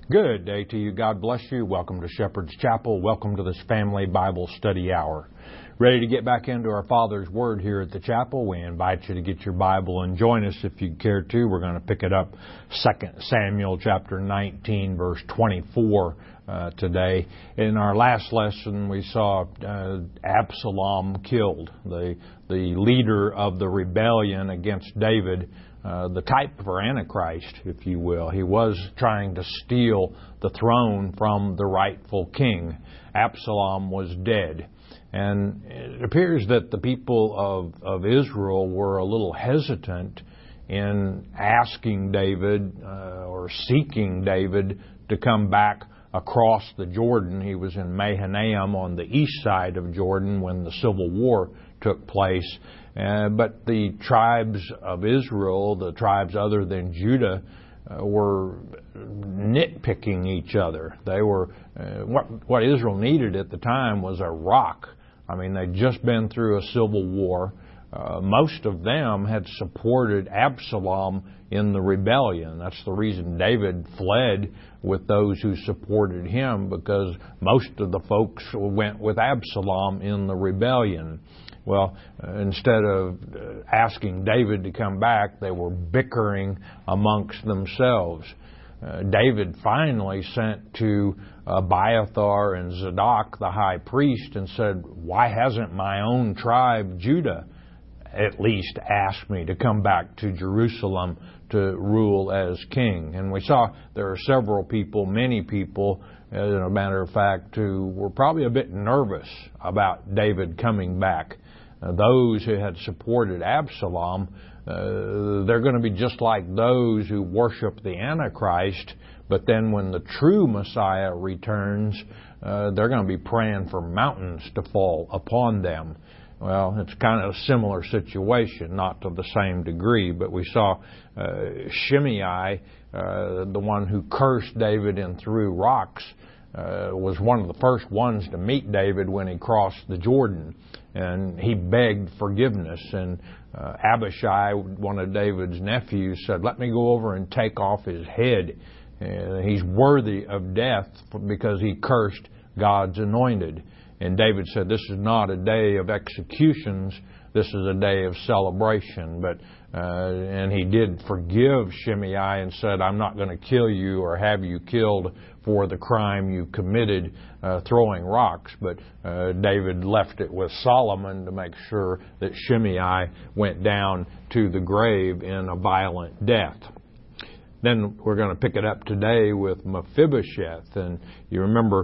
Good day to you. God bless you. Welcome to Shepherd's Chapel. Welcome to this family Bible study hour. Ready to get back into our Father's Word here at the chapel? We invite you to get your Bible and join us if you care to. We're going to pick it up 2 Samuel chapter 19, verse 24 today. In our last lesson, we saw Absalom killed, the leader of the rebellion against David. The type for Antichrist, if you will. He was trying to steal the throne from the rightful king. Absalom was dead. And it appears that the people of Israel were a little hesitant in asking David or seeking David to come back across the Jordan. He was in Mahanaim on the east side of Jordan when the Civil War took place. But the tribes of Israel, the tribes other than Judah, were nitpicking each other. They were what Israel needed at the time was a rock. I mean, they'd just been through a civil war. Most of them had supported Absalom in the rebellion. That's the reason David fled with those who supported him, because most of the folks went with Absalom in the rebellion. Well, instead of asking David to come back, they were bickering amongst themselves. David finally sent to Abiathar and Zadok, the high priest, and said, "Why hasn't my own tribe, Judah, at least asked me to come back to Jerusalem to rule as king?" And we saw there are several people, many people, as a matter of fact, who were probably a bit nervous about David coming back. Those who had supported Absalom, they're going to be just like those who worship the Antichrist, but then when the true Messiah returns, they're going to be praying for mountains to fall upon them. Well, it's kind of a similar situation, not to the same degree, but we saw Shimei, the one who cursed David and threw rocks, was one of the first ones to meet David when he crossed the Jordan, and he begged forgiveness. And Abishai, one of David's nephews, said, "Let me go over and take off his head. He's worthy of death because he cursed God's anointed." And David said, "This is not a day of executions. This is a day of celebration." And he did forgive Shimei and said, "I'm not going to kill you or have you killed for the crime you committed throwing rocks." But David left it with Solomon to make sure that Shimei went down to the grave in a violent death. Then we're going to pick it up today with Mephibosheth. And you remember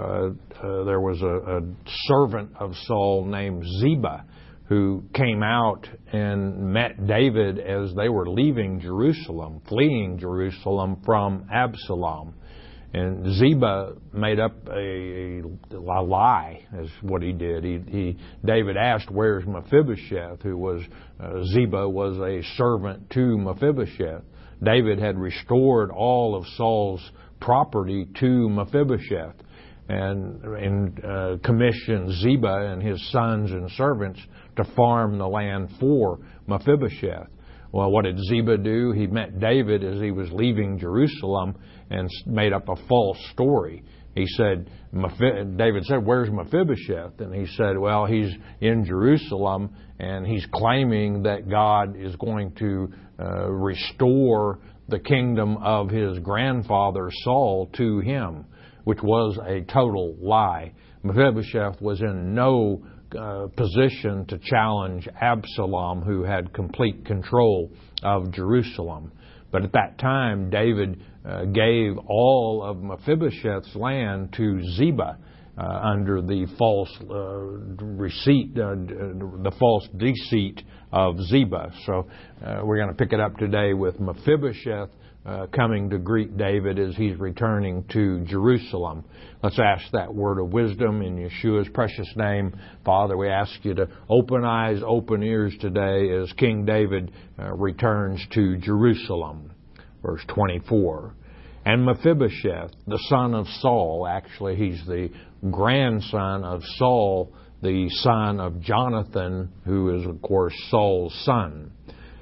there was a servant of Saul named Ziba who came out and met David as they were leaving Jerusalem, fleeing Jerusalem from Absalom. And Ziba made up a lie, is what he did. David asked, "Where's Mephibosheth?" Who was, Ziba was a servant to Mephibosheth. David had restored all of Saul's property to Mephibosheth and commissioned Ziba and his sons and servants to farm the land for Mephibosheth. Well, what did Ziba do? He met David as he was leaving Jerusalem and made up a false story. He said, David said, "Where's Mephibosheth?" And he said, "Well, he's in Jerusalem, and he's claiming that God is going to restore the kingdom of his grandfather Saul to him," which was a total lie. Mephibosheth was in no position to challenge Absalom, who had complete control of Jerusalem. But at that time, David gave all of Mephibosheth's land to Ziba under the false the false deceit of Ziba. So we're going to pick it up today with Mephibosheth coming to greet David as he's returning to Jerusalem. Let's ask that word of wisdom in Yeshua's precious name. Father, we ask you to open eyes, open ears today as King David returns to Jerusalem. Verse 24. And Mephibosheth, the son of Saul, actually he's the grandson of Saul, the son of Jonathan, who is, of course, Saul's son.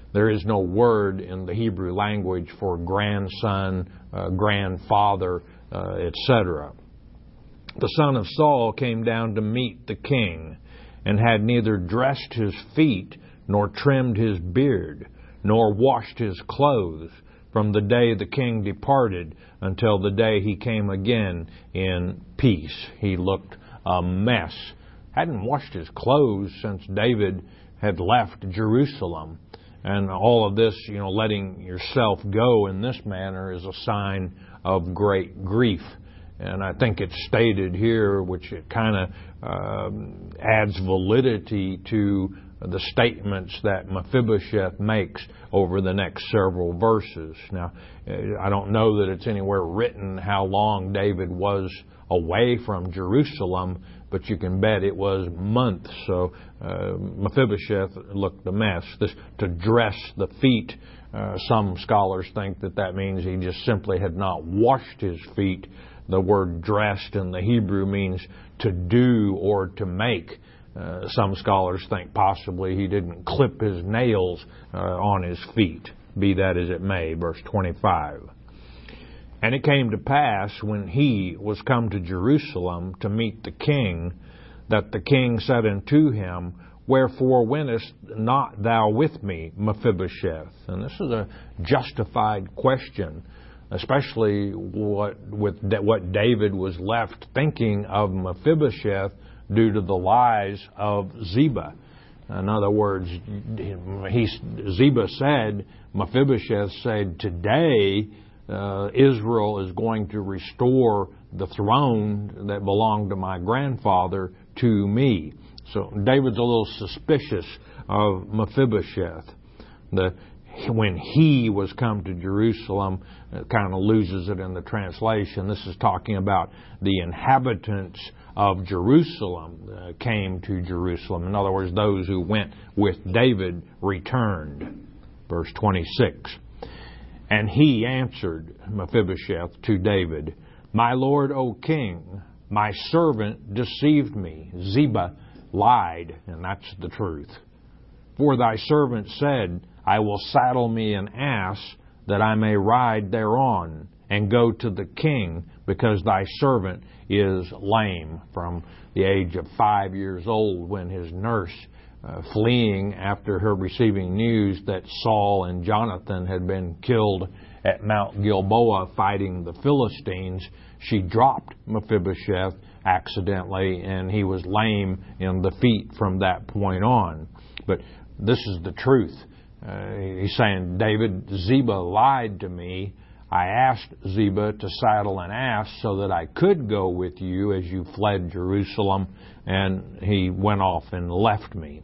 There is no word in the Hebrew language for grandson, grandfather, etc. The son of Saul came down to meet the king, and had neither dressed his feet, nor trimmed his beard, nor washed his clothes, from the day the king departed until the day he came again in peace. He looked a mess. Hadn't washed his clothes since David had left Jerusalem. And all of this, letting yourself go in this manner is a sign of great grief. And I think it's stated here, which it kind of adds validity to the statements that Mephibosheth makes over the next several verses. Now, I don't know that it's anywhere written how long David was away from Jerusalem, but you can bet it was months. So Mephibosheth looked a mess. This to dress the feet, some scholars think that means he just simply had not washed his feet. The word dressed in the Hebrew means to do or to make. Some scholars think possibly he didn't clip his nails on his feet. Be that as it may, verse 25. And it came to pass, when he was come to Jerusalem to meet the king, that the king said unto him, Wherefore wentest not thou with me, Mephibosheth? And this is a justified question, especially what David was left thinking of Mephibosheth due to the lies of Ziba. In other words, Ziba said, Mephibosheth said, today Israel is going to restore the throne that belonged to my grandfather to me. So David's a little suspicious of Mephibosheth. When he was come to Jerusalem, it kind of loses it in the translation. This is talking about the inhabitants of Jerusalem came to Jerusalem. In other words, those who went with David returned. Verse 26. And he answered, Mephibosheth, to David, My lord, O king, my servant deceived me. Ziba lied, and that's the truth. For thy servant said, I will saddle me an ass, that I may ride thereon, and go to the king, because thy servant is lame. From the age of 5 years old, when his nurse, fleeing after her receiving news that Saul and Jonathan had been killed at Mount Gilboa fighting the Philistines, she dropped Mephibosheth accidentally, and he was lame in the feet from that point on. But this is the truth. He's saying, David, Ziba lied to me. I asked Ziba to saddle an ass so that I could go with you as you fled Jerusalem, and he went off and left me.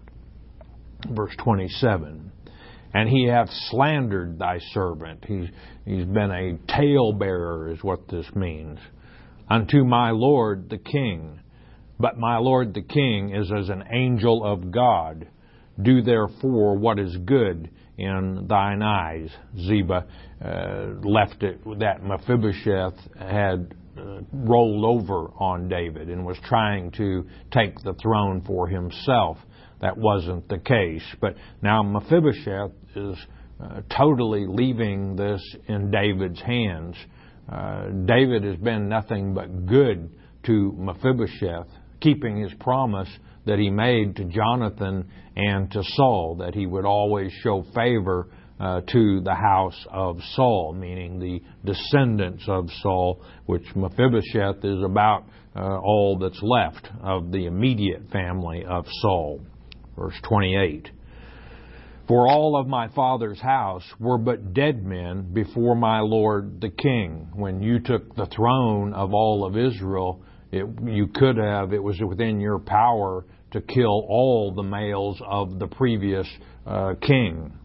Verse 27. And he hath slandered thy servant. He's been a talebearer, is what this means, unto my lord the king. But my lord the king is as an angel of God. Do therefore what is good in thine eyes. Ziba left it that Mephibosheth had rolled over on David and was trying to take the throne for himself. That wasn't the case. But now Mephibosheth is totally leaving this in David's hands. David has been nothing but good to Mephibosheth, keeping his promise that he made to Jonathan and to Saul, that he would always show favor to the house of Saul, meaning the descendants of Saul, which Mephibosheth is about all that's left of the immediate family of Saul. Verse 28. For all of my father's house were but dead men before my lord the king. When you took the throne of all of Israel, it was within your power to kill all the males of the previous king.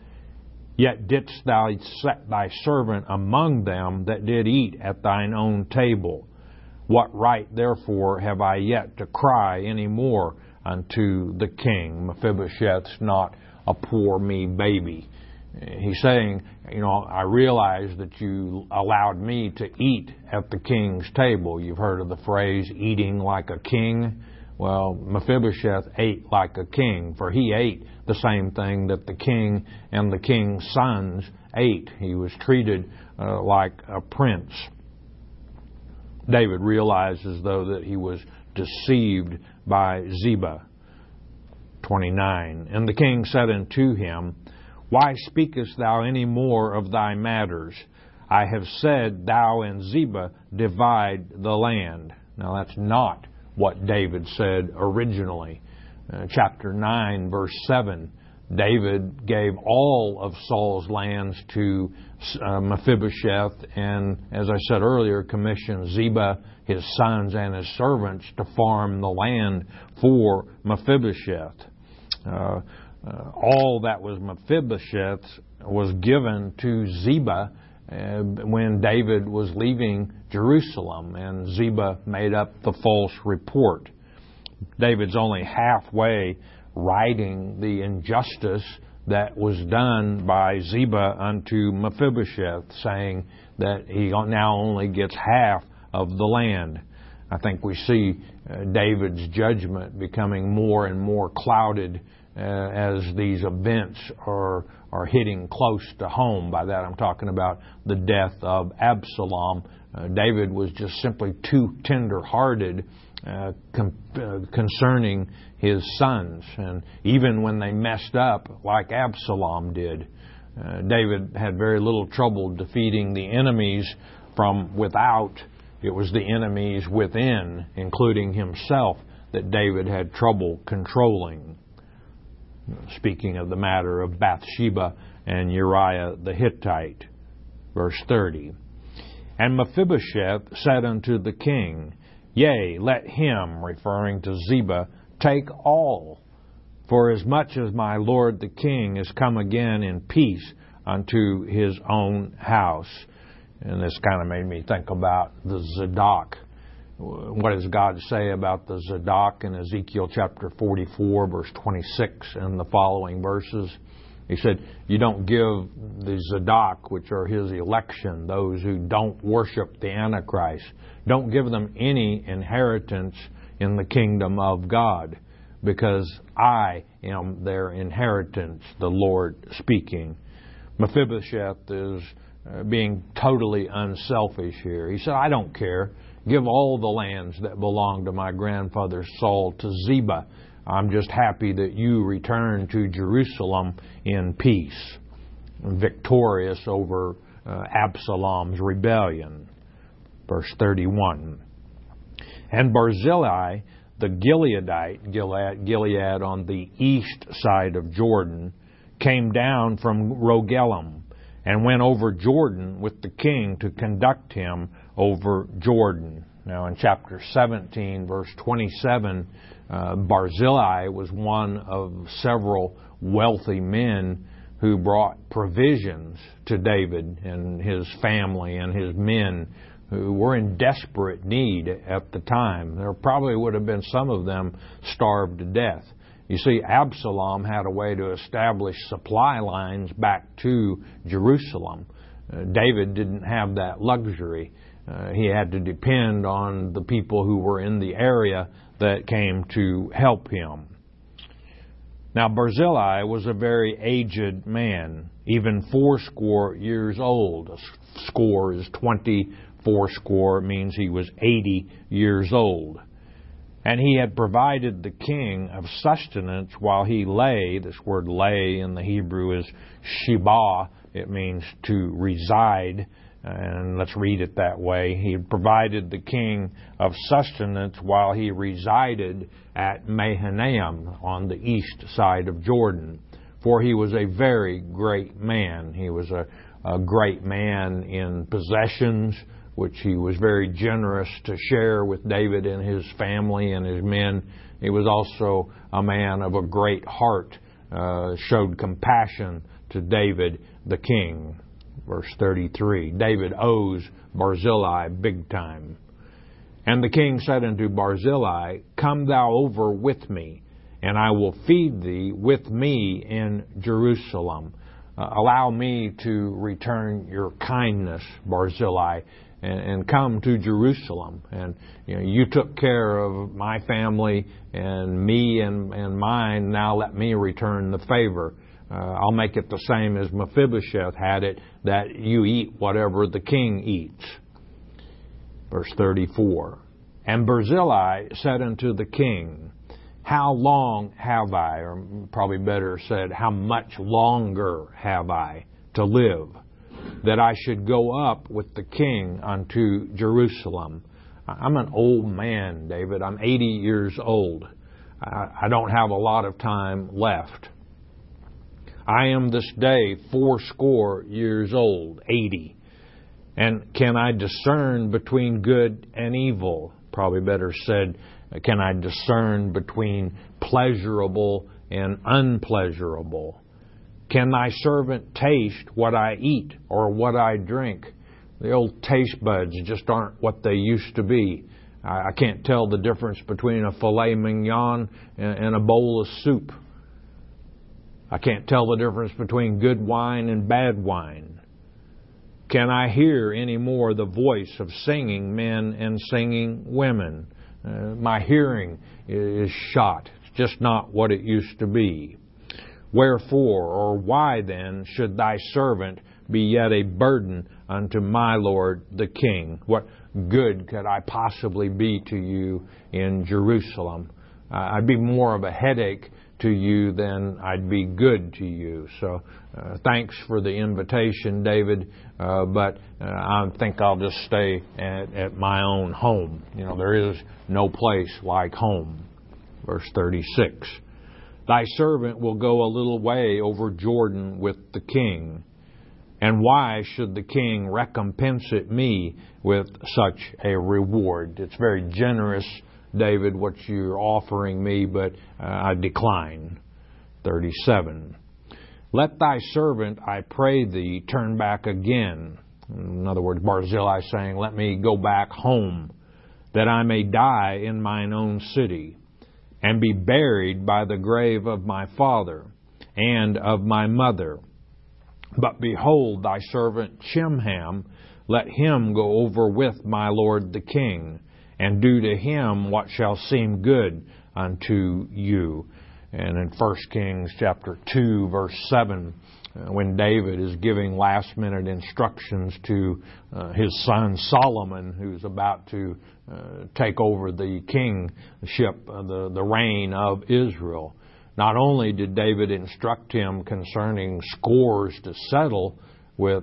Yet didst thou set thy servant among them that did eat at thine own table. What right, therefore, have I yet to cry any more unto the king? Mephibosheth's not a poor me baby. He's saying, I realize that you allowed me to eat at the king's table. You've heard of the phrase, eating like a king. Well, Mephibosheth ate like a king, for he ate the same thing that the king and the king's sons ate. He was treated like a prince. David realizes, though, that he was deceived by Ziba. 29. And the king said unto him, Why speakest thou any more of thy matters? I have said, Thou and Ziba divide the land. Now that's not what David said originally. Chapter 9, verse 7, David gave all of Saul's lands to Mephibosheth, and as I said earlier, commissioned Ziba, his sons, and his servants to farm the land for Mephibosheth. All that was Mephibosheth's was given to Ziba when David was leaving Jerusalem, and Ziba made up the false report. David's only halfway righting the injustice that was done by Ziba unto Mephibosheth, saying that he now only gets half of the land. I think we see David's judgment becoming more and more clouded as these events are hitting close to home. By that I'm talking about the death of Absalom. David was just simply too tender-hearted concerning his sons. And even when they messed up, like Absalom did, David had very little trouble defeating the enemies from without. It was the enemies within, including himself, that David had trouble controlling. Speaking of the matter of Bathsheba and Uriah the Hittite. Verse 30. And Mephibosheth said unto the king, Yea, let him, referring to Ziba, take all, for as much as my lord the king is come again in peace unto his own house. And this kind of made me think about the Zadok. What does God say about the Zadok in Ezekiel chapter 44, verse 26 and the following verses? He said, you don't give the Zadok, which are his election, those who don't worship the Antichrist, don't give them any inheritance in the kingdom of God, because I am their inheritance, the Lord speaking. Mephibosheth is being totally unselfish here. He said, I don't care. Give all the lands that belong to my grandfather Saul to Ziba. I'm just happy that you return to Jerusalem in peace, victorious over Absalom's rebellion. Verse 31. And Barzillai, the Gileadite, Gilead on the east side of Jordan, came down from Rogelim and went over Jordan with the king to conduct him over Jordan. Now in chapter 17, verse 27, Barzillai was one of several wealthy men who brought provisions to David and his family and his men who were in desperate need at the time. There probably would have been some of them starved to death. You see, Absalom had a way to establish supply lines back to Jerusalem. David didn't have that luxury. He had to depend on the people who were in the area that came to help him. Now, Barzillai was a very aged man, even 80 years old. A score is 20, 80 means he was 80 years old. And he had provided the king of sustenance while he lay. This word lay in the Hebrew is shibah. It means to reside. And let's read it that way. He had provided the king of sustenance while he resided at Mahanaim on the east side of Jordan. For he was a very great man. He was a great man in possessions, which he was very generous to share with David and his family and his men. He was also a man of a great heart, showed compassion to David the king. Verse 33, David owes Barzillai big time. And the king said unto Barzillai, Come thou over with me, and I will feed thee with me in Jerusalem. Allow me to return your kindness, Barzillai, and come to Jerusalem. And you took care of my family and me and mine. Now let me return the favor. I'll make it the same as Mephibosheth had it, that you eat whatever the king eats. Verse 34. And Barzillai said unto the king, How long have I, or probably better said, how much longer have I to live, that I should go up with the king unto Jerusalem? I'm an old man, David. I'm 80 years old. I don't have a lot of time left. I am this day 80 years old, 80. And can I discern between good and evil? Probably better said, can I discern between pleasurable and unpleasurable? Can thy servant taste what I eat or what I drink? The old taste buds just aren't what they used to be. I can't tell the difference between a filet mignon and a bowl of soup. I can't tell the difference between good wine and bad wine. Can I hear any more the voice of singing men and singing women? My hearing is shot. It's just not what it used to be. Wherefore, or why then, should thy servant be yet a burden unto my lord the king? What good could I possibly be to you in Jerusalem? I'd be more of a headache to you than I'd be good to you. So thanks for the invitation, David, but I think I'll just stay at my own home. There is no place like home. Verse 36. Thy servant will go a little way over Jordan with the king. And why should the king recompense it me with such a reward? It's very generous, David, what you're offering me, but I decline. 37. Let thy servant, I pray thee, turn back again. In other words, Barzillai saying, let me go back home, that I may die in mine own city, and be buried by the grave of my father and of my mother. But behold, thy servant Chimham, let him go over with my lord the king, and do to him what shall seem good unto you. And in 1 Kings chapter 2, verse 7, when David is giving last-minute instructions to his son Solomon, who's about to take over the kingship, the reign of Israel, not only did David instruct him concerning scores to settle with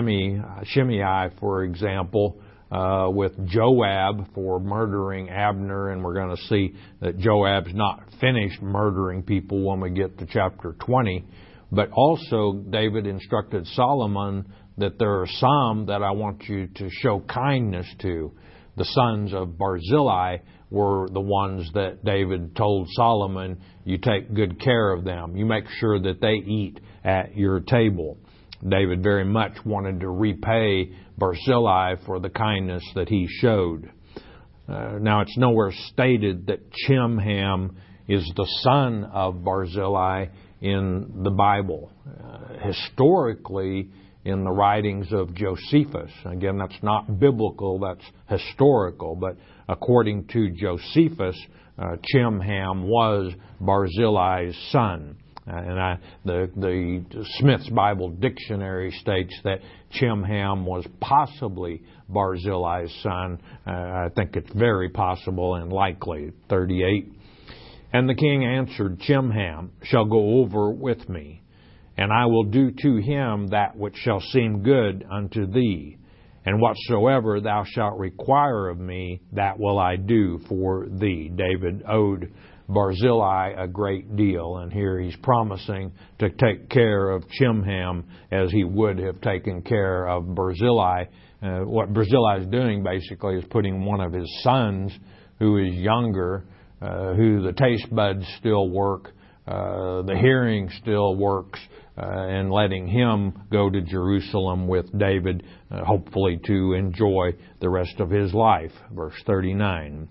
Shimei, for example, with Joab for murdering Abner, and we're going to see that Joab's not finished murdering people when we get to chapter 20. But also David instructed Solomon that there are some that I want you to show kindness to. The sons of Barzillai were the ones that David told Solomon, you take good care of them. You make sure that they eat at your table. David very much wanted to repay Barzillai for the kindness that he showed. Now, it's nowhere stated that Chimham is the son of Barzillai in the Bible. Historically, in the writings of Josephus, again, that's not biblical, that's historical, but according to Josephus, Chimham was Barzillai's son. And the Smith's Bible Dictionary states that Chimham was possibly Barzillai's son. I think it's very possible and likely. 38. And the king answered, Chimham shall go over with me, and I will do to him that which shall seem good unto thee. And whatsoever thou shalt require of me, that will I do for thee. David owed Barzillai a great deal, and here he's promising to take care of Chimham as he would have taken care of Barzillai. What Barzillai is doing basically is putting one of his sons, who is younger, who the taste buds still work, the hearing still works, and letting him go to Jerusalem with David, hopefully to enjoy the rest of his life. Verse 39.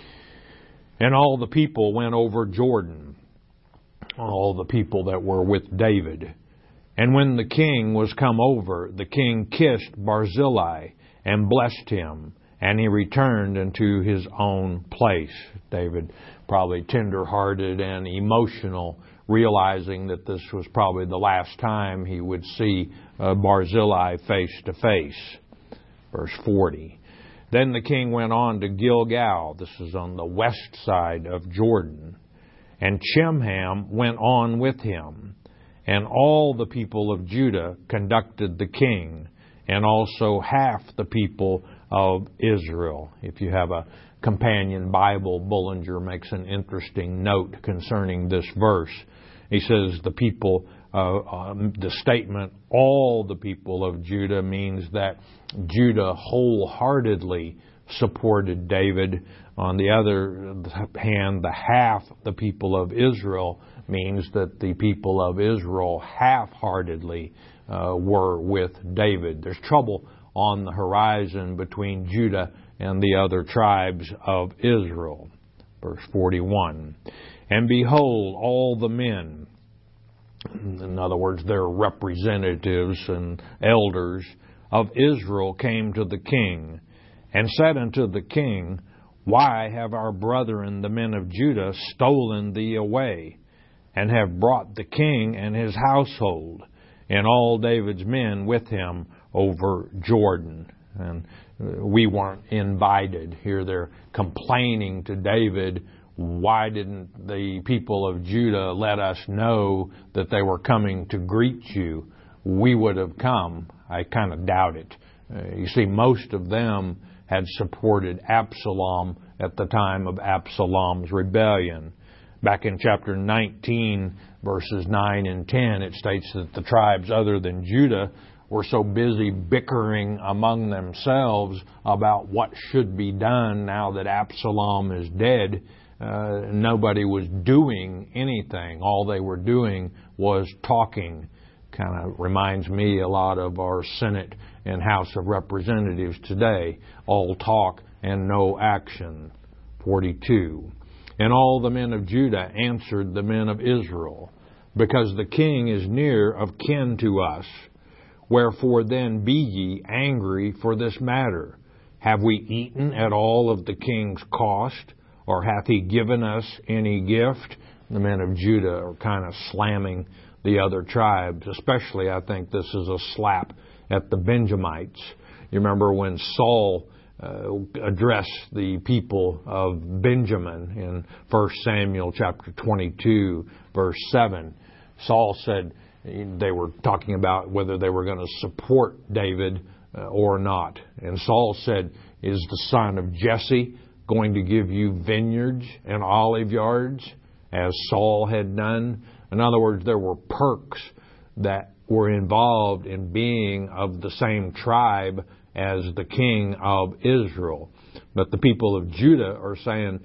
And all the people went over Jordan, all the people that were with David. And when the king was come over, the king kissed Barzillai, and blessed him, and he returned into his own place. David probably tender-hearted and emotional, realizing that this was probably the last time he would see Barzillai face to face. Verse 40. Then the king went on to Gilgal. This is on the west side of Jordan. And Chimham went on with him. And all the people of Judah conducted the king, and also half the people of Israel. If you have a companion Bible, Bullinger makes an interesting note concerning this verse. He says the people, the statement, all the people of Judah, means that Judah wholeheartedly supported David. On the other hand, the half the people of Israel means that the people of Israel half-heartedly were with David. There's trouble on the horizon between Judah and the other tribes of Israel. Verse 41. And behold, all the men, in other words, their representatives and elders of Israel, came to the king, and said unto the king, Why have our brethren, the men of Judah, stolen thee away, and have brought the king and his household, and all David's men with him over Jordan? And we weren't invited. Here they're complaining to David, why didn't the people of Judah let us know that they were coming to greet you? We would have come. I kind of doubt it. You see, most of them had supported Absalom at the time of Absalom's rebellion. Back in chapter 19, verses 9 and 10, it states that the tribes other than Judah were so busy bickering among themselves about what should be done now that Absalom is dead. Nobody was doing anything. All they were doing was talking. Kind of reminds me a lot of our Senate and House of Representatives today. All talk and no action. 42. And all the men of Judah answered the men of Israel, Because the king is near of kin to us. Wherefore then be ye angry for this matter? Have we eaten at all of the king's cost? Or hath he given us any gift? The men of Judah are kind of slamming the other tribes. Especially, I think this is a slap at the Benjamites. You remember when Saul addressed the people of Benjamin in 1 Samuel chapter 22, verse 7. Saul said, they were talking about whether they were going to support David or not. And Saul said, Is the son of Jesse going to give you vineyards and olive yards, as Saul had done? In other words, there were perks that were involved in being of the same tribe as the king of Israel. But the people of Judah are saying,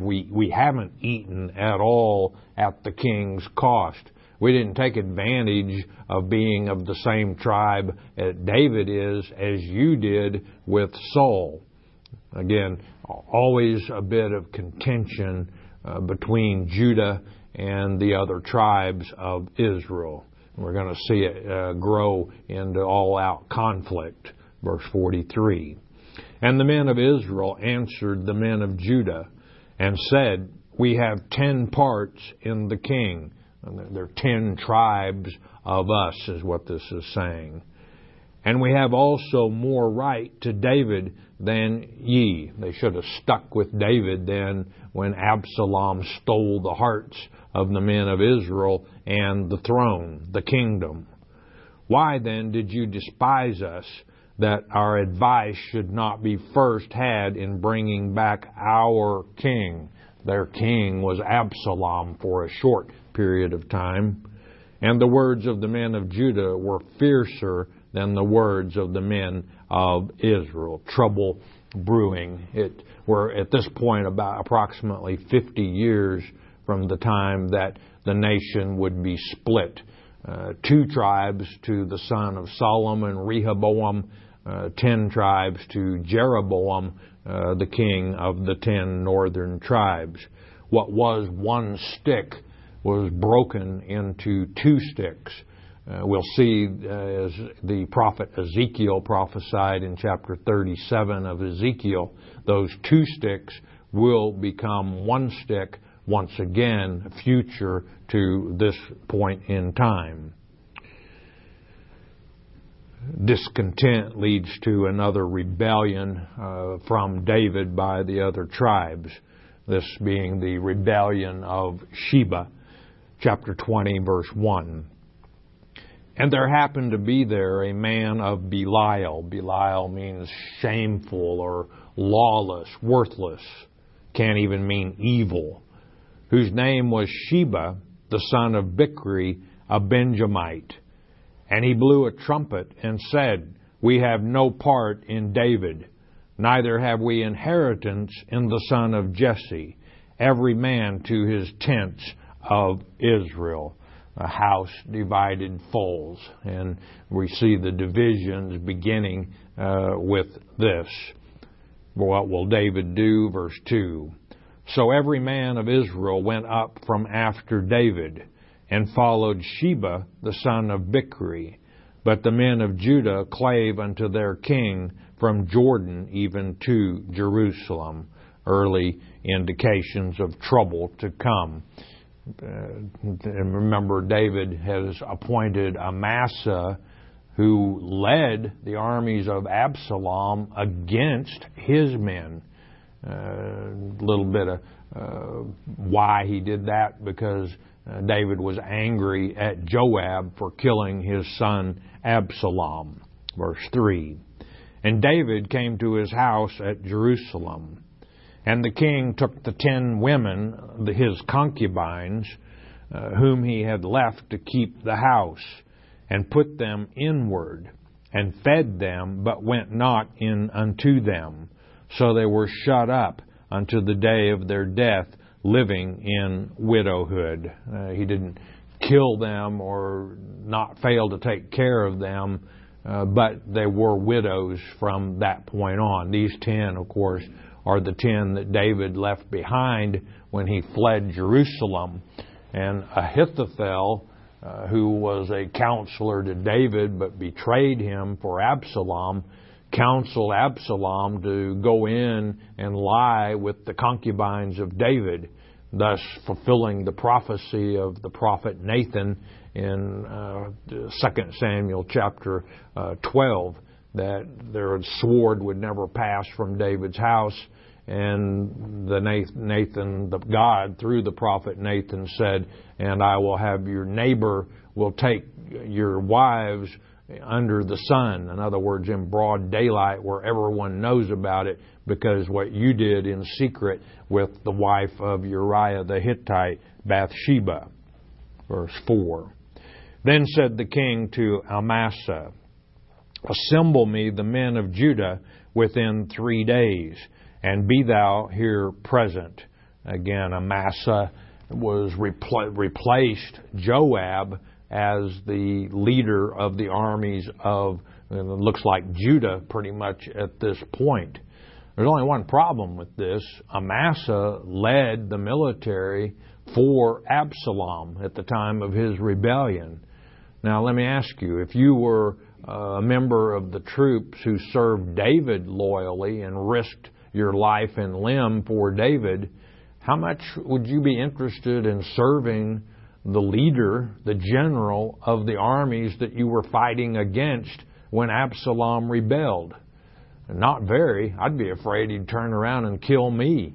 we haven't eaten at all at the king's cost. We didn't take advantage of being of the same tribe that David is as you did with Saul. Again, always a bit of contention between Judah and the other tribes of Israel. We're going to see it grow into all-out conflict. Verse 43. And the men of Israel answered the men of Judah and said, We have 10 parts in the king. And there are 10 tribes of us, is what this is saying. And we have also more right to David than ye. They should have stuck with David then when Absalom stole the hearts of the men of Israel and the throne, the kingdom. Why then did you despise us, that our advice should not be first had in bringing back our king? Their king was Absalom for a short period of time. And the words of the men of Judah were fiercer than the words of the men of Israel. Trouble brewing. We're at this point about approximately 50 years from the time that the nation would be split. 2 tribes to the son of Solomon, Rehoboam, 10 tribes to Jeroboam, the king of the 10 northern tribes. What was one stick was broken into 2 sticks. We'll see as the prophet Ezekiel prophesied in chapter 37 of Ezekiel, those two sticks will become one stick once again, future to this point in time. Discontent leads to another rebellion from David by the other tribes, this being the rebellion of Sheba, chapter 20, verse 1. And there happened to be there a man of Belial. Belial means shameful or lawless, worthless, can't even mean evil, whose name was Sheba, the son of Bichri, a Benjamite. And he blew a trumpet and said, We have no part in David, neither have we inheritance in the son of Jesse, every man to his tents of Israel. A house divided falls. And we see the divisions beginning with this. What will David do? Verse 2. So every man of Israel went up from after David, and followed Sheba the son of Bichri. But the men of Judah clave unto their king from Jordan even to Jerusalem. Early indications of trouble to come. And remember, David has appointed Amasa, who led the armies of Absalom against his men. A little bit of why he did that, because David was angry at Joab for killing his son Absalom. Verse 3. And David came to his house at Jerusalem. And the king took the 10 women, his concubines, whom he had left to keep the house, and put them inward, and fed them, but went not in unto them. So they were shut up unto the day of their death, living in widowhood. He didn't kill them or not fail to take care of them, but they were widows from that point on. These 10, of course, are the 10 that David left behind when he fled Jerusalem. And Ahithophel, who was a counselor to David but betrayed him for Absalom, counseled Absalom to go in and lie with the concubines of David, thus fulfilling the prophecy of the prophet Nathan in 2 Samuel chapter 12, that their sword would never pass from David's house. And God, through the prophet Nathan, said, and I will have your neighbor will take your wives under the sun. In other words, in broad daylight where everyone knows about it, because what you did in secret with the wife of Uriah the Hittite, Bathsheba. Verse 4. Then said the king to Amasa, Assemble me the men of Judah within 3 days, and be thou here present. Again, Amasa was replaced Joab as the leader of the armies of, it looks like Judah pretty much at this point. There's only one problem with this. Amasa led the military for Absalom at the time of his rebellion. Now let me ask you, if you were a member of the troops who served David loyally and risked your life and limb for David, how much would you be interested in serving the leader, the general of the armies that you were fighting against when Absalom rebelled? Not very. I'd be afraid he'd turn around and kill me.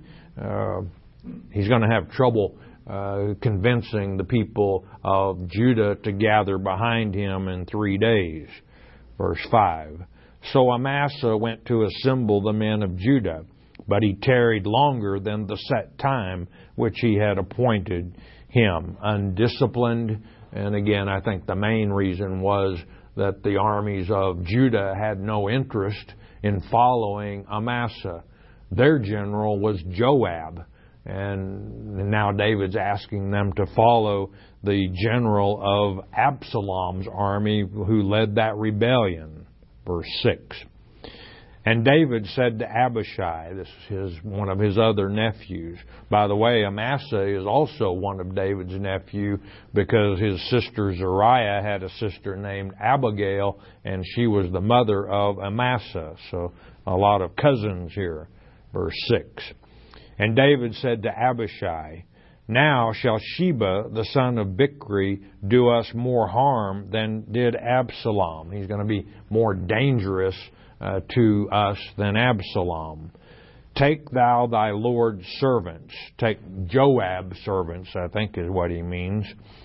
He's going to have trouble convincing the people of Judah to gather behind him in 3 days. Verse 5. So Amasa went to assemble the men of Judah, but he tarried longer than the set time which he had appointed him. Undisciplined, and again, I think the main reason was that the armies of Judah had no interest in following Amasa. Their general was Joab, and now David's asking them to follow the general of Absalom's army who led that rebellion. Verse 6. And David said to Abishai, this is one of his other nephews. By the way, Amasa is also one of David's nephew because his sister Zeruiah had a sister named Abigail, and she was the mother of Amasa. So a lot of cousins here. Verse 6. And David said to Abishai, now shall Sheba, the son of Bichri, do us more harm than did Absalom. He's going to be more dangerous to us than Absalom. Take thou thy Lord's servants, take Joab's servants, I think is what he means,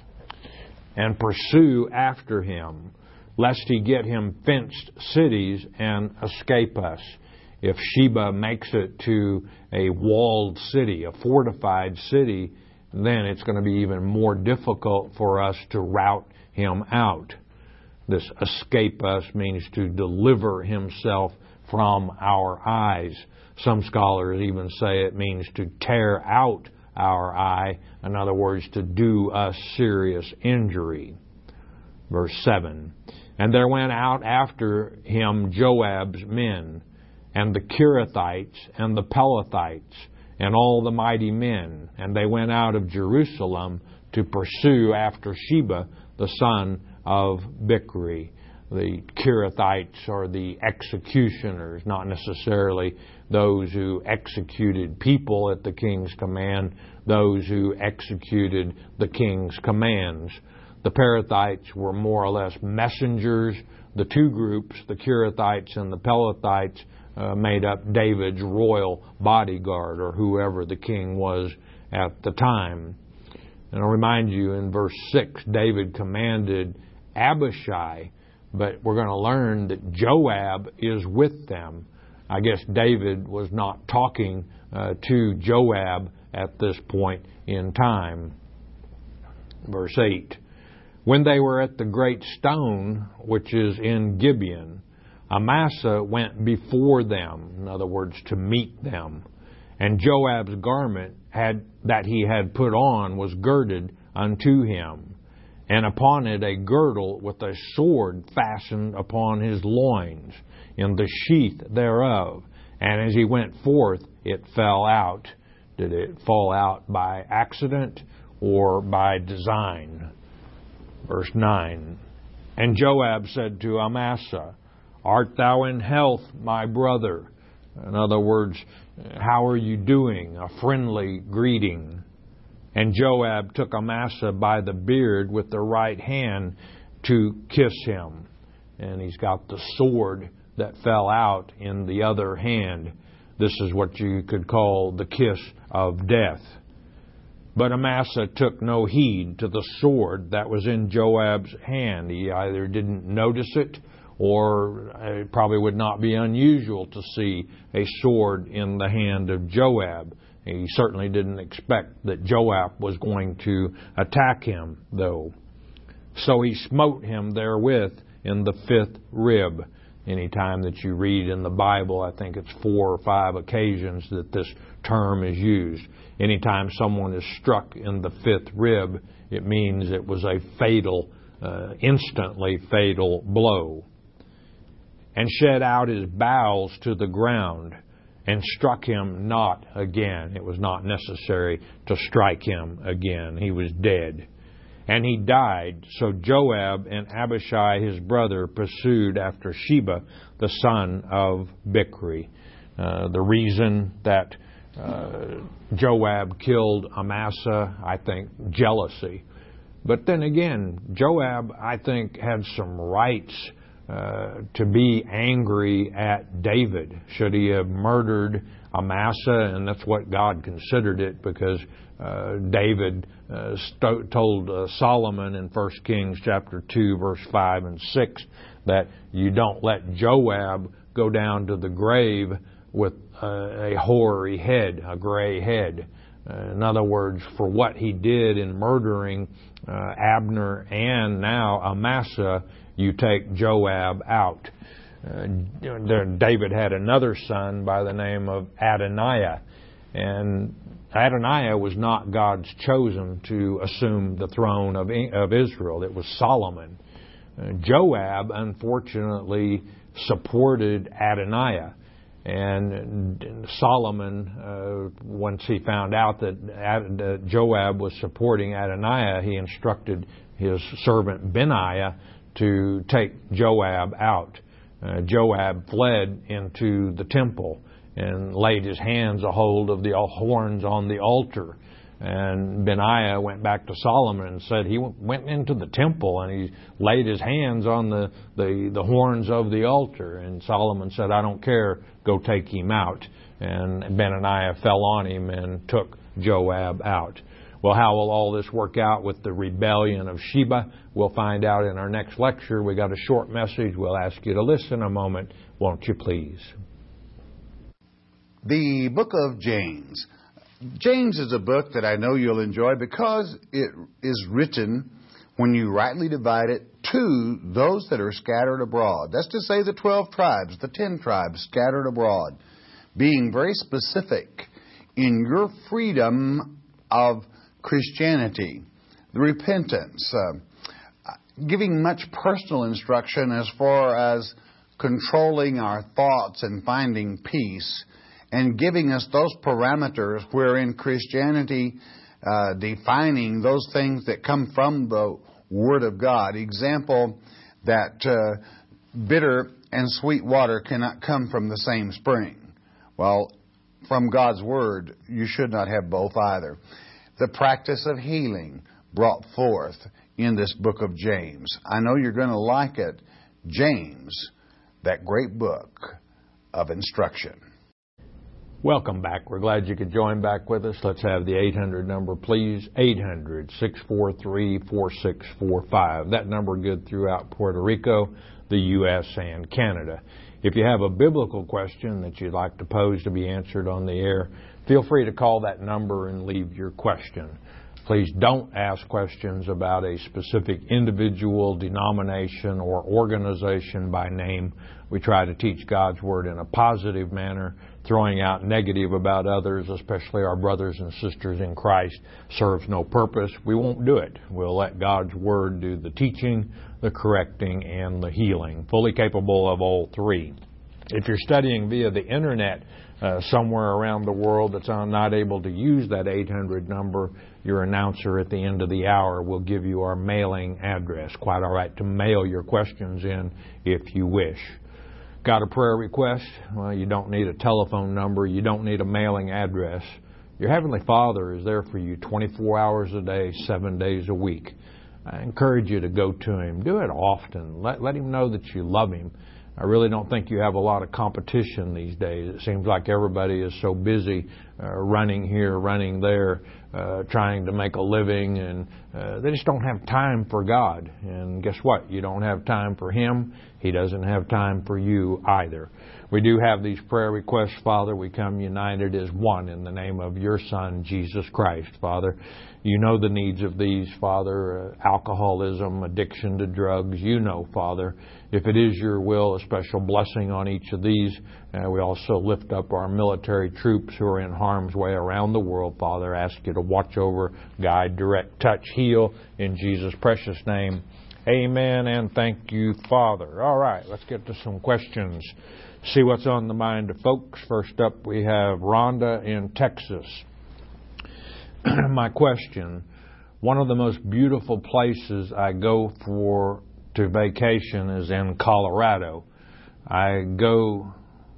and pursue after him, lest he get him fenced cities and escape us. If Sheba makes it to a walled city, a fortified city, then it's going to be even more difficult for us to rout him out. This escape us means to deliver himself from our eyes. Some scholars even say it means to tear out our eye. In other words, to do us serious injury. Verse 7. And there went out after him Joab's men, and the Kerethites, and the Pelethites, and all the mighty men. And they went out of Jerusalem to pursue after Sheba, the son of Bichri. The Kerethites are the executioners, not necessarily those who executed people at the king's command, those who executed the king's commands. The Perethites were more or less messengers. The two groups, the Kerethites and the Pelethites, made up David's royal bodyguard, or whoever the king was at the time. And I'll remind you, in verse 6, David commanded Abishai, but we're going to learn that Joab is with them. I guess David was not talking to Joab at this point in time. Verse 8. When they were at the great stone, which is in Gibeon, Amasa went before them, in other words, to meet them. And Joab's garment that he had put on was girded unto him, and upon it a girdle with a sword fastened upon his loins, in the sheath thereof. And as he went forth, it fell out. Did it fall out by accident or by design? Verse 9. And Joab said to Amasa, Art thou in health, my brother? In other words, how are you doing? A friendly greeting. And Joab took Amasa by the beard with the right hand to kiss him. And he's got the sword that fell out in the other hand. This is what you could call the kiss of death. But Amasa took no heed to the sword that was in Joab's hand. He either didn't notice it, or it probably would not be unusual to see a sword in the hand of Joab. He certainly didn't expect that Joab was going to attack him, though. So he smote him therewith in the 5th rib. Anytime that you read in the Bible, I think it's 4 or 5 occasions that this term is used. Anytime someone is struck in the 5th rib, it means it was a fatal, instantly fatal blow. And shed out his bowels to the ground, and struck him not again. It was not necessary to strike him again. He was dead. And he died. So Joab and Abishai his brother pursued after Sheba, the son of Bichri. The reason that Joab killed Amasa, I think, jealousy. But then again, Joab, I think, had some rights to be angry at David. Should he have murdered Amasa? And that's what God considered it, because David told Solomon in 1 Kings chapter 2, verse 5 and 6, that you don't let Joab go down to the grave with a hoary head, a gray head. In other words, for what he did in murdering Abner and now Amasa, you take Joab out. David had another son by the name of Adoniah, and Adoniah was not God's chosen to assume the throne of Israel. It was Solomon. Joab, unfortunately, supported Adoniah. And Solomon, once he found out that Joab was supporting Adoniah, he instructed his servant Benaiah to take Joab out. Joab fled into the temple and laid his hands a hold of the horns on the altar. And Benaiah went back to Solomon and said he went into the temple and he laid his hands on the horns of the altar. And Solomon said, I don't care, go take him out. And Benaiah fell on him and took Joab out. Well, how will all this work out with the rebellion of Sheba? We'll find out in our next lecture. We got a short message. We'll ask you to listen a moment, won't you please? The book of James. James is a book that I know you'll enjoy because it is written, when you rightly divide it, to those that are scattered abroad. That's to say the 12 tribes, the 10 tribes scattered abroad, being very specific in your freedom of Christianity, the repentance, giving much personal instruction as far as controlling our thoughts and finding peace, and giving us those parameters wherein Christianity, defining those things that come from the Word of God. Example, that bitter and sweet water cannot come from the same spring. Well, from God's Word, you should not have both either. The practice of healing brought forth in this book of James. I know you're going to like it. James, that great book of instruction. Welcome back. We're glad you could join back with us. Let's have the 800 number, please. 800-643-4645. That number good throughout Puerto Rico, the U.S., and Canada. If you have a biblical question that you'd like to pose to be answered on the air, feel free to call that number and leave your question. Please don't ask questions about a specific individual, denomination, or organization by name. We try to teach God's Word in a positive manner. Throwing out negative about others, especially our brothers and sisters in Christ, serves no purpose. We won't do it. We'll let God's Word do the teaching, the correcting, and the healing, fully capable of all three. If you're studying via the Internet somewhere around the world that's not able to use that 800 number, your announcer at the end of the hour will give you our mailing address. Quite all right to mail your questions in if you wish. Got a prayer request? Well, you don't need a telephone number. You don't need a mailing address. Your Heavenly Father is there for you 24 hours a day, 7 days a week. I encourage you to go to Him. Do it often. Let Him know that you love Him. I really don't think you have a lot of competition these days. It seems like everybody is so busy running here, running there, trying to make a living, and they just don't have time for God. And guess what? You don't have time for Him. He doesn't have time for you either. We do have these prayer requests, Father. We come united as one in the name of your Son, Jesus Christ, Father. You know the needs of these, Father, alcoholism, addiction to drugs. You know, Father. If it is your will, a special blessing on each of these. We also lift up our military troops who are in harm's way around the world, Father. Ask you to watch over, guide, direct, touch, heal in Jesus' precious name. Amen, and thank you, Father. All right, let's get to some questions. See what's on the mind of folks. First up, we have Rhonda in Texas. My question, one of the most beautiful places I go to vacation is in Colorado. I go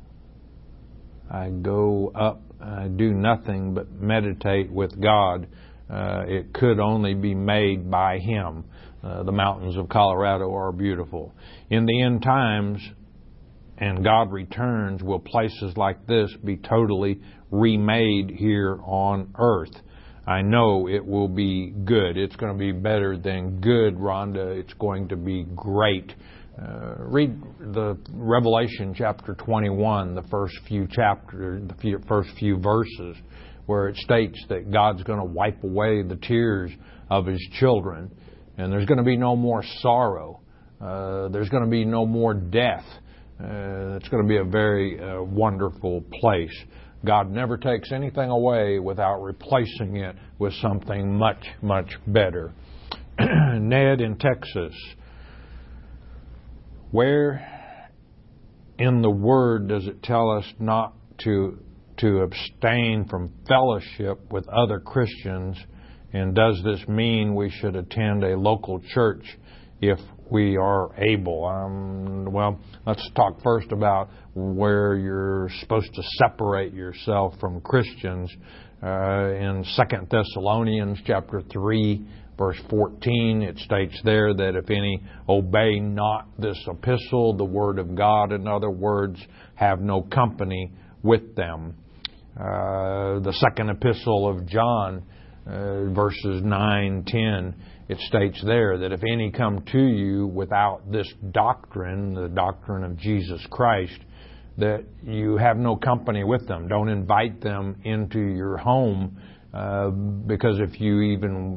up, I do nothing but meditate with God. It could only be made by Him. The mountains of Colorado are beautiful. In the end times, and God returns, will places like this be totally remade here on earth? I know it will be good. It's going to be better than good, Rhonda. It's going to be great. Read the Revelation chapter 21, the first few verses, where it states that God's going to wipe away the tears of His children. And there's going to be no more sorrow. There's going to be no more death. It's going to be a very wonderful place. God never takes anything away without replacing it with something much, much better. Ned in Texas. Where in the Word does it tell us not to abstain from fellowship with other Christians? And does this mean we should attend a local church if we are able? Well, let's talk first about where you're supposed to separate yourself from Christians. In 2 Thessalonians chapter 3, verse 14, it states there that if any obey not this epistle, the word of God, in other words, have no company with them. The second epistle of John, verses 9, 10, it states there that if any come to you without this doctrine, the doctrine of Jesus Christ, that you have no company with them. Don't invite them into your home, because if you even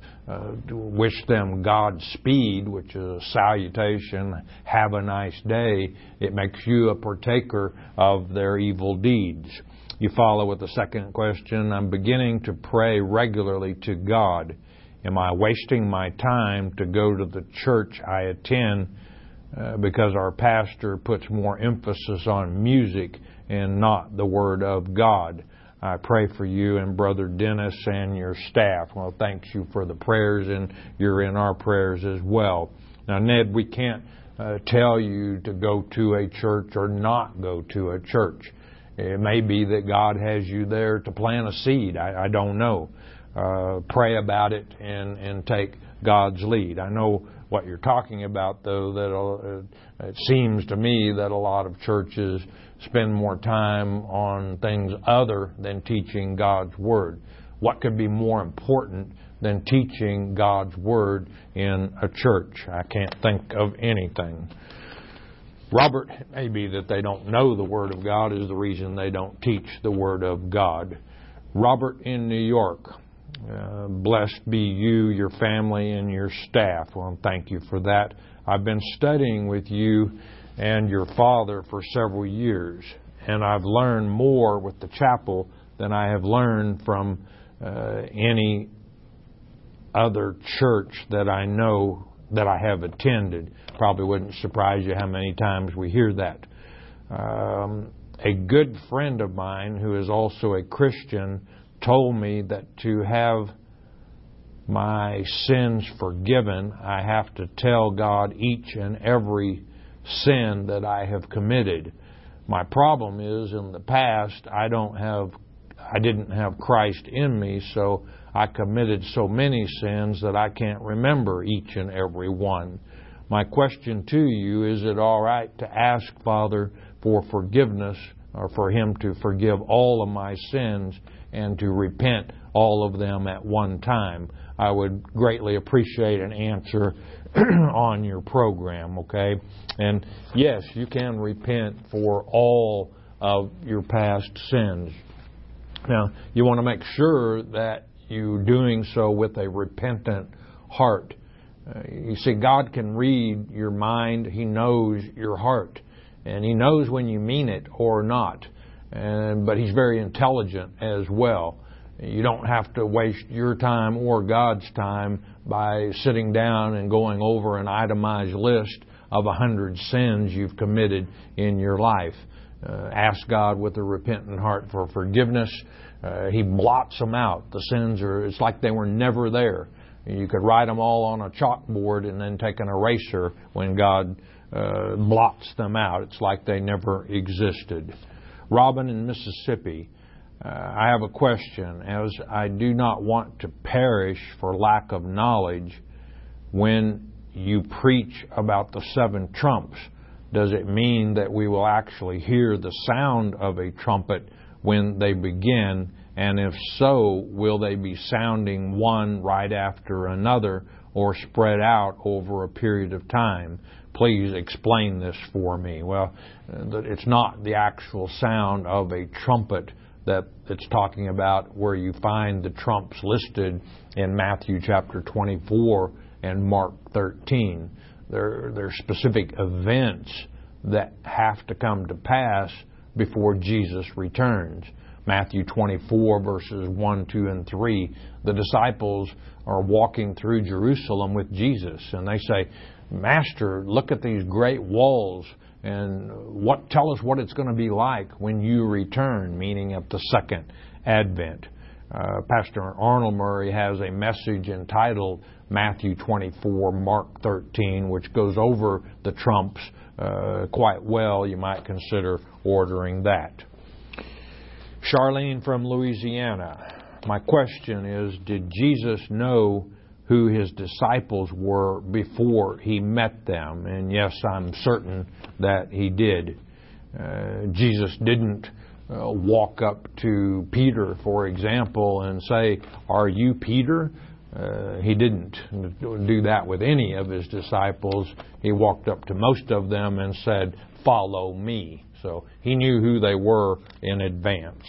wish them Godspeed, which is a salutation, have a nice day, it makes you a partaker of their evil deeds. You follow with the second question. I'm beginning to pray regularly to God. Am I wasting my time to go to the church I attend because our pastor puts more emphasis on music and not the Word of God? I pray for you and Brother Dennis and your staff. Well, thanks you for the prayers, and you're in our prayers as well. Now, Ned, we can't tell you to go to a church or not go to a church. It may be that God has you there to plant a seed. I don't know. Pray about it and take God's lead. I know what you're talking about, though, that it seems to me that a lot of churches spend more time on things other than teaching God's Word. What could be more important than teaching God's Word in a church? I can't think of anything. Robert, it may be that they don't know the Word of God is the reason they don't teach the Word of God. Robert in New York, blessed be you, your family, and your staff. Well, thank you for that. I've been studying with you and your father for several years, and I've learned more with the chapel than I have learned from any other church that I know that I have attended. Probably wouldn't surprise you how many times we hear that. A good friend of mine who is also a Christian told me that to have my sins forgiven, I have to tell God each and every sin that I have committed. My problem is, in the past, I didn't have Christ in me, so I committed so many sins that I can't remember each and every one. My question to you, is it all right to ask Father for forgiveness, or for Him to forgive all of my sins and to repent all of them at one time? I would greatly appreciate an answer on your program, okay? And yes, you can repent for all of your past sins. Now, you want to make sure that you're doing so with a repentant heart. You see, God can read your mind. He knows your heart. And He knows when you mean it or not. But He's very intelligent as well. You don't have to waste your time or God's time by sitting down and going over an itemized list of 100 sins you've committed in your life. Ask God with a repentant heart for forgiveness. He blots them out. The sins it's like they were never there. You could write them all on a chalkboard and then take an eraser when God blots them out. It's like they never existed. Robin in Mississippi, I have a question. As I do not want to perish for lack of knowledge, when you preach about the 7 trumps, does it mean that we will actually hear the sound of a trumpet when they begin? And if so, will they be sounding one right after another or spread out over a period of time? Please explain this for me. Well, it's not the actual sound of a trumpet that it's talking about, where you find the trumps listed in Matthew chapter 24 and Mark 13. They're specific events that have to come to pass before Jesus returns. Matthew 24 verses 1, 2, and 3, the disciples are walking through Jerusalem with Jesus, and they say, Master, look at these great walls, And tell us what it's going to be like when you return, meaning at the second advent. Pastor Arnold Murray has a message entitled Matthew 24, Mark 13, which goes over the trumps quite well. You might consider ordering that. Charlene from Louisiana. My question is, did Jesus know who His disciples were before He met them? And yes, I'm certain that He did. Jesus didn't walk up to Peter, for example, and say, "Are you Peter?" He didn't do that with any of His disciples. He walked up to most of them and said, "Follow me." So He knew who they were in advance.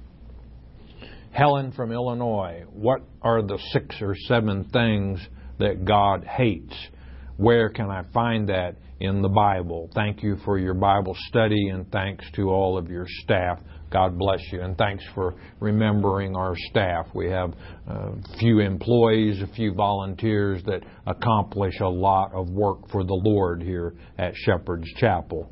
Helen from Illinois, what are the 6 or 7 things that God hates? Where can I find that in the Bible? Thank you for your Bible study, and thanks to all of your staff. God bless you, and thanks for remembering our staff. We have a few employees, a few volunteers that accomplish a lot of work for the Lord here at Shepherd's Chapel.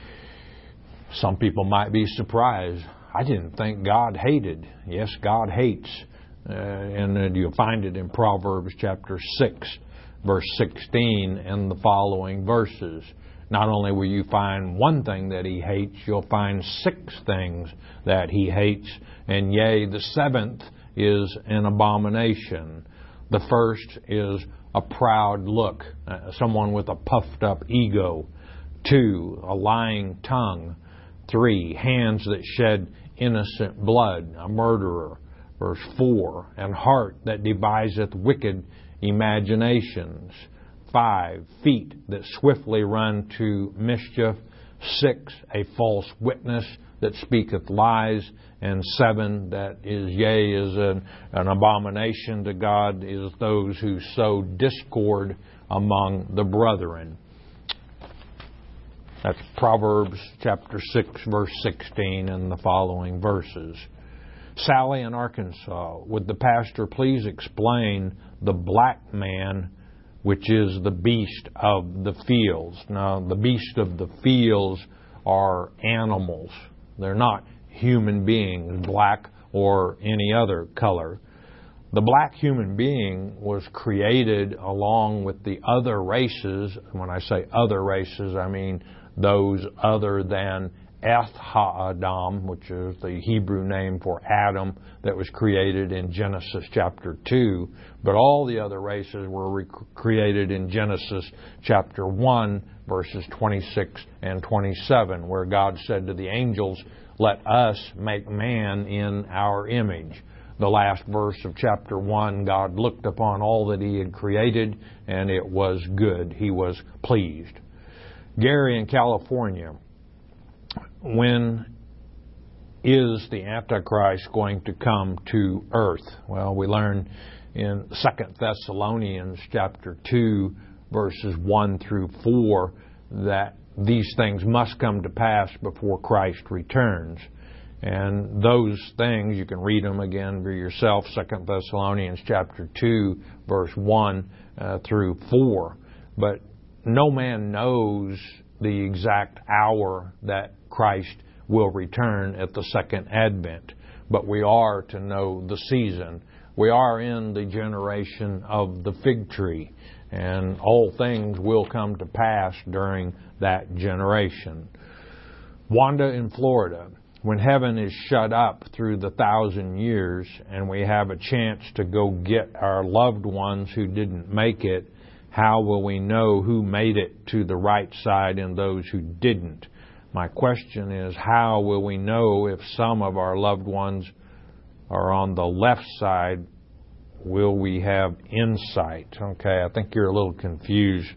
Some people might be surprised. I didn't think God hated. Yes, God hates. And you'll find it in Proverbs chapter 6, verse 16 and the following verses. Not only will you find one thing that He hates, you'll find 6 things that He hates. And yea, the 7th is an abomination. The first is a proud look, someone with a puffed up ego. 2, a lying tongue. 3, hands that shed innocent blood, a murderer. Verse 4, an heart that deviseth wicked imaginations. 5, feet that swiftly run to mischief. 6, a false witness that speaketh lies. And 7, that is, yea, is an abomination to God, is those who sow discord among the brethren. That's Proverbs chapter 6, verse 16 and the following verses. Sally in Arkansas, would the pastor please explain the black man, which is the beast of the fields? Now, the beast of the fields are animals. They're not human beings, black or any other color. The black human being was created along with the other races. When I say other races, I mean those other than Eth HaAdam, which is the Hebrew name for Adam that was created in Genesis chapter 2. But all the other races were created in Genesis chapter 1, verses 26 and 27, where God said to the angels, "Let us make man in our image." The last verse of chapter 1, God looked upon all that He had created, and it was good. He was pleased. Gary in California, when is the Antichrist going to come to earth? Well, we learn in 2 Thessalonians chapter 2, verses 1 through 4, that these things must come to pass before Christ returns. And those things, you can read them again for yourself, 2 Thessalonians chapter 2, verse 1 through 4. But no man knows the exact hour that Christ will return at the second advent. But we are to know the season. We are in the generation of the fig tree, and all things will come to pass during that generation. Wanda in Florida, when heaven is shut up through the 1,000 years and we have a chance to go get our loved ones who didn't make it, how will we know who made it to the right side and those who didn't? My question is, how will we know if some of our loved ones are on the left side? Will we have insight? Okay, I think you're a little confused.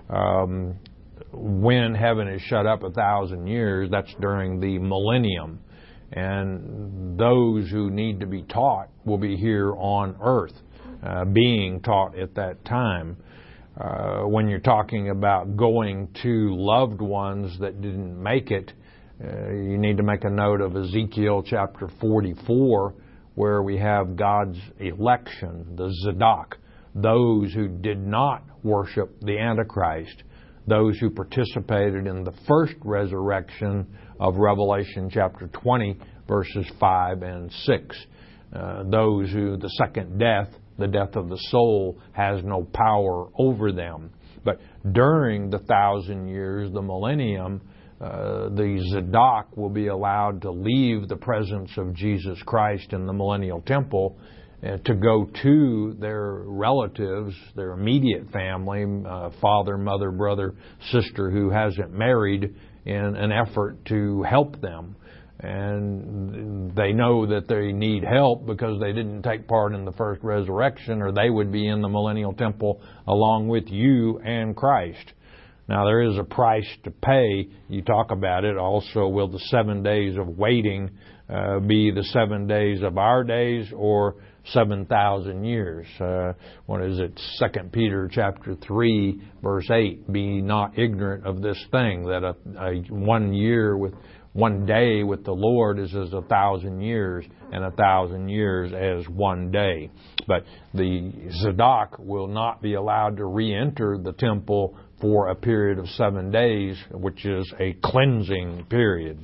When heaven is shut up 1,000 years, that's during the millennium. And those who need to be taught will be here on earth, being taught at that time. When you're talking about going to loved ones that didn't make it, you need to make a note of Ezekiel chapter 44, where we have God's election, the Zadok, those who did not worship the Antichrist. those who participated in the first resurrection of Revelation chapter 20, verses 5 and 6. Those who the second death, the death of the soul, has no power over them. But during the 1,000 years, the millennium, the Zadok will be allowed to leave the presence of Jesus Christ in the millennial temple to go to their relatives, their immediate family, father, mother, brother, sister who hasn't married, in an effort to help them. And they know that they need help because they didn't take part in the first resurrection, or they would be in the millennial temple along with you and Christ. Now, there is a price to pay. You talk about it. Also, will the 7 days of waiting be the 7 days of our days, or 7,000 years? What is it? 2 Peter chapter 3, verse 8. Be not ignorant of this thing, that a 1 year with 1 day with the Lord is as 1,000 years, and 1,000 years as 1 day. But the Zadok will not be allowed to re-enter the temple for a period of 7 days, which is a cleansing period.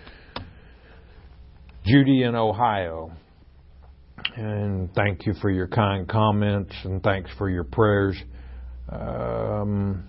Judy in Ohio. And thank you for your kind comments, and thanks for your prayers. I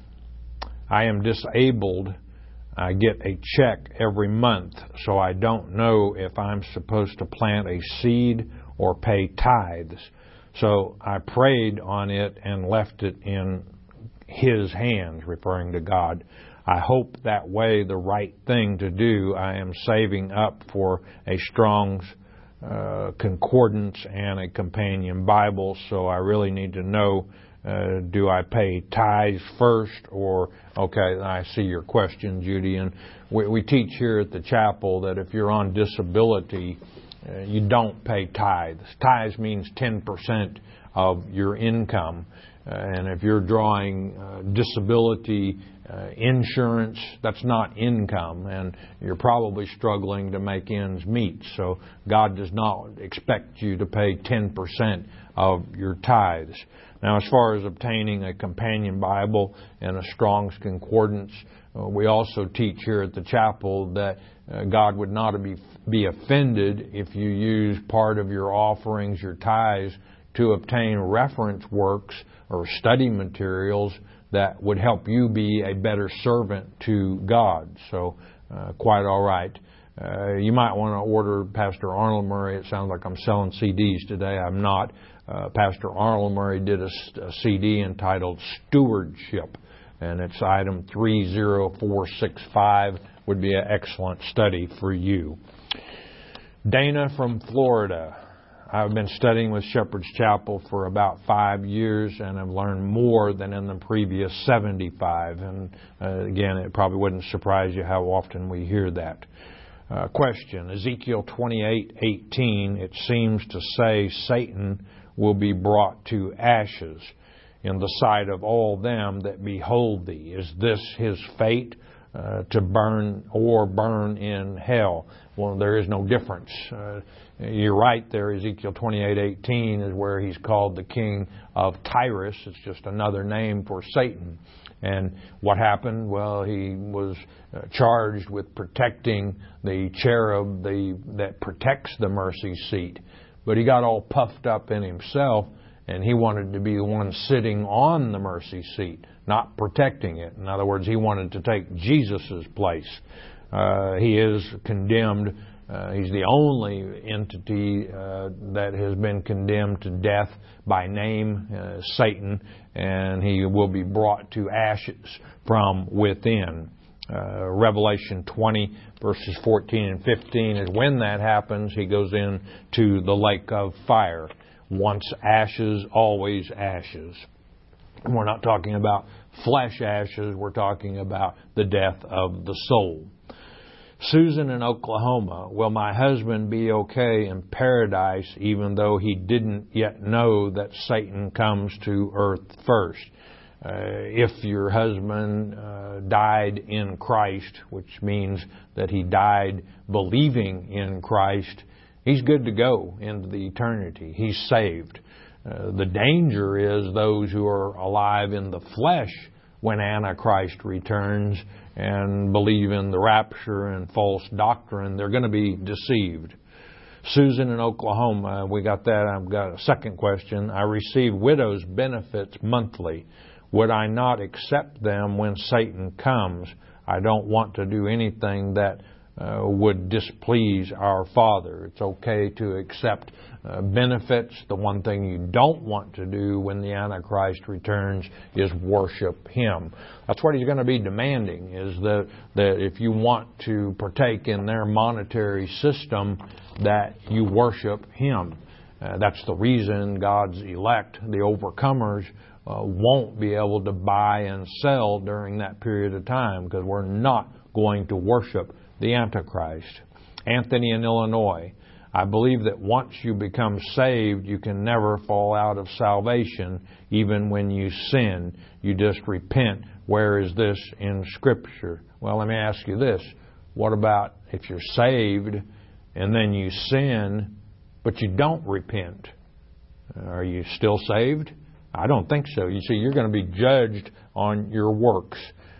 am disabled. I get a check every month, so I don't know if I'm supposed to plant a seed or pay tithes. So I prayed on it and left it in His hands, referring to God. I hope that way the right thing to do. I am saving up for a Strong's Concordance and a companion Bible, so I really need to know, do I pay tithes first, or, okay, I see your question, Judy, and we teach here at the chapel that if you're on disability, you don't pay tithes. Tithes means 10% of your income, and if you're drawing disability insurance, that's not income, and you're probably struggling to make ends meet. So God does not expect you to pay 10% of your tithes. Now, as far as obtaining a companion Bible and a Strong's Concordance, we also teach here at the chapel that God would not be offended if you use part of your offerings, your tithes, to obtain reference works or study materials that would help you be a better servant to God. So, quite all right. You might want to order Pastor Arnold Murray. It sounds like I'm selling CDs today. I'm not. Pastor Arnold Murray did a CD entitled Stewardship, and it's item 30465. Would be an excellent study for you. Dana from Florida. I've been studying with Shepherd's Chapel for about 5 years, and I've learned more than in the previous 75. And again, it probably wouldn't surprise you how often we hear that. Question, Ezekiel 28:18, it seems to say Satan will be brought to ashes in the sight of all them that behold thee. Is this his fate, to burn in hell? Well, there is no difference. You're right there. Ezekiel 28:18 is where he's called the king of Tyrus. It's just another name for Satan. And what happened? Well, he was charged with protecting the cherub that protects the mercy seat. But he got all puffed up in himself, and he wanted to be the one sitting on the mercy seat, not protecting it. In other words, he wanted to take Jesus' place. He is condemned. He's the only entity that has been condemned to death by name, Satan, and he will be brought to ashes from within. Revelation 20, verses 14 and 15 is when that happens. He goes into the lake of fire. Once ashes, always ashes. And we're not talking about flesh ashes. We're talking about the death of the soul. Susan in Oklahoma, will my husband be okay in paradise even though he didn't yet know that Satan comes to earth first? If your husband died in Christ, which means that he died believing in Christ, he's good to go into the eternity. He's saved. The danger is those who are alive in the flesh when Antichrist returns and believe in the rapture and false doctrine. They're going to be deceived. Susan in Oklahoma, we got that. I've got a second question. I receive widow's benefits monthly. Would I not accept them when Satan comes? I don't want to do anything that would displease our Father. It's okay to accept benefits. The one thing you don't want to do when the Antichrist returns is worship him. That's what he's going to be demanding, is that if you want to partake in their monetary system, that you worship him. That's the reason God's elect, the overcomers, won't be able to buy and sell during that period of time, because we're not going to worship the Antichrist. Anthony in Illinois, I believe that once you become saved, you can never fall out of salvation. Even when you sin, you just repent. Where is this in Scripture? Well, let me ask you this. What about if you're saved and then you sin, but you don't repent? Are you still saved? I don't think so. You see, you're going to be judged on your works.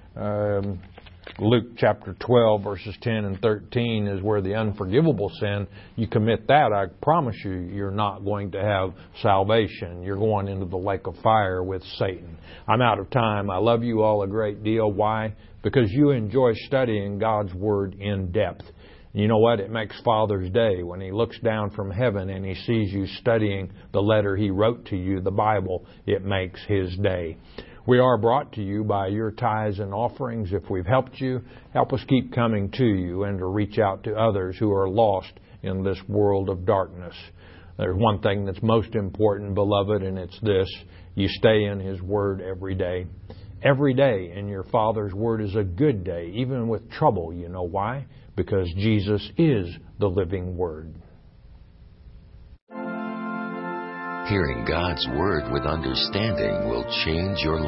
Luke chapter 12, verses 10 and 13 is where the unforgivable sin, you commit that, I promise you, you're not going to have salvation. You're going into the lake of fire with Satan. I'm out of time. I love you all a great deal. Why? Because you enjoy studying God's Word in depth. You know what? It makes Father's Day when He looks down from heaven and He sees you studying the letter He wrote to you, the Bible. It makes His day. We are brought to you by your tithes and offerings. If we've helped you, help us keep coming to you and to reach out to others who are lost in this world of darkness. There's one thing that's most important, beloved, and it's this. You stay in His Word every day. Every day in your Father's Word is a good day, even with trouble. You know why? Because Jesus is the living Word. Hearing God's Word with understanding will change your life.